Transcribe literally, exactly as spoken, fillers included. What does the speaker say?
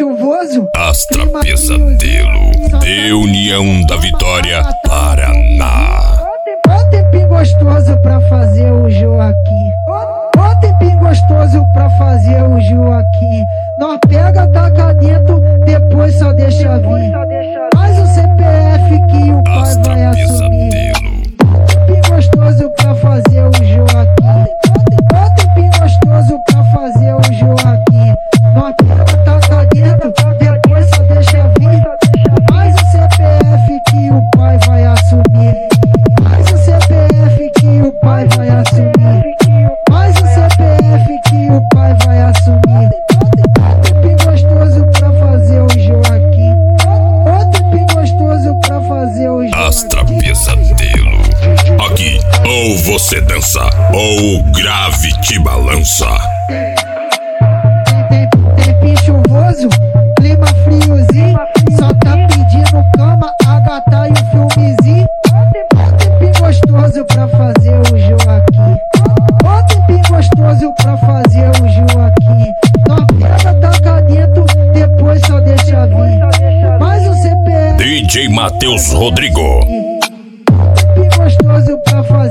chuvoso. Astra Pesadelo, de União da Vitória, Paraná. Ó tempinho gostoso pra fazer o Joaquim. Ó tempinho gostoso pra fazer o Joaquim. Nós pega, taca dentro, depois só deixa vir. Faz o C P F que o pai Astra vai assumir. Pesadelo. Tempinho gostoso pra fazer o Joaquim. Ó tempinho gostoso pra fazer o Joaquim. Nós pega, taca dentro, depois só deixa vir. Faz o C P F que o pai vai assumir. Faz o C P F que o pai vai assumir. Faz o C P F que o pai vai assumir. Tempinho gostoso pra fazer o Joaquim. Ó tempinho gostoso pra fazer o Joaquim. Astra Pesadelo. Aqui, ou você dança, ou o grave te balança. Tempinho chuvoso, clima friozinho. Só tá pedindo cama, a gata e um filmezinho. Ó tempinho gostoso pra fazer o Joaquim. Ó tempinho gostoso pra fazer o Joaquim. Nós pega, taca dentro, depois só deixa vir. Mais um C P F. D J Matheus Rodrigo. Tempinho gostoso pra fazer